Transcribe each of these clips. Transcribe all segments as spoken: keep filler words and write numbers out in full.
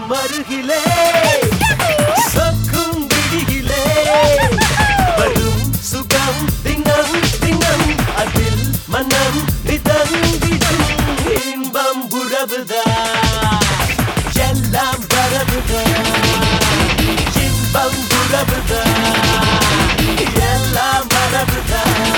மருகிலே சொக்கும் விழியிலே வரும் சுகம் தினம் தினம் அதில் மனம் விதந்திடும் இன்பம் உறவுதான் எல்லாம் வரவுதான் இன்பம் உறவுதான் எல்லாம் வரவுதான்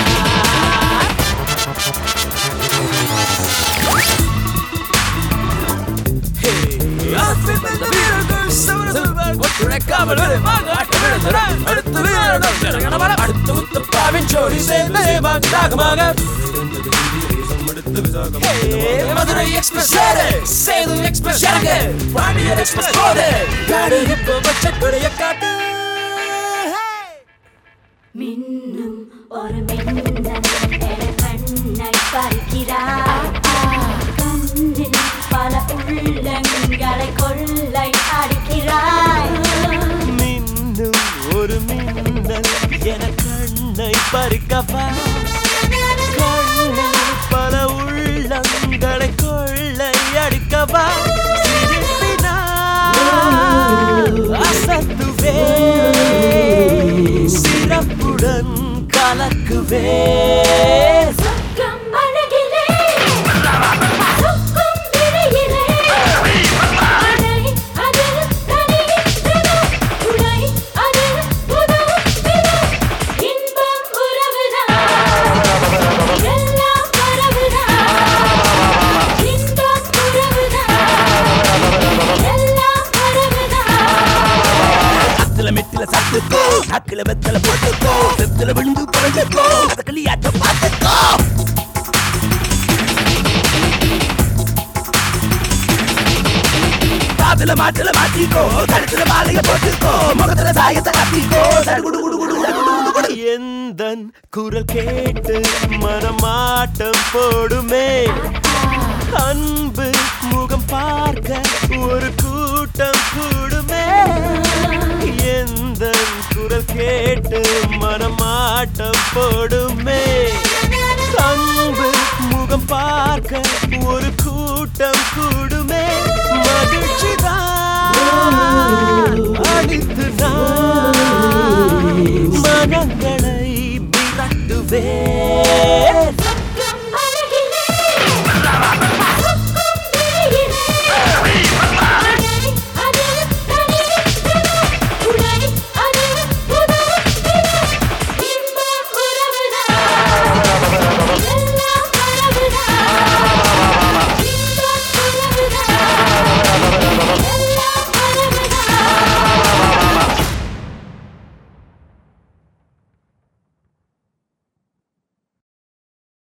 Madurai express Sethu express Pandian express போது காடு இப்போ வச்ச கொடைய காட்டு மின்னும் ஒரு மின்னல் கண்ணை பறிக்கிறாய் கண்ணில் பல உள்ளங்களை கொள்ளை அடிக்கிறாய் மின்னும் ஒரு மின்னல் என கண்ணை பறிக்கவா கண்ணில் பல உள்ளங்களை கொள்ளை அடிக்கவா அசத்துவே சிறப்புடன் கலக்குவே அக்கில வெத்தல போட்டுக்கோ வெத்தல விழுந்து பழந்துக்கோ கலியாட்ட பார்த்துக்கோ காதுல மாட்டுல மாட்டிக்கோ கழுத்துல மாலைய போட்டுக்கோ முகத்துல சாயத்தை காட்டிக்கோ எந்தன் குரல் கேட்டு மனமாட்டம் போடுமே அன்பு முகம் பார்க்க ஒரு கூட்டம் கூடுமே எந்தன் குரல் கேட்டு மனமாட்டம் போடுமே அன்பு முகம் பார்க்க ஒரு கூட்டம் கூடும்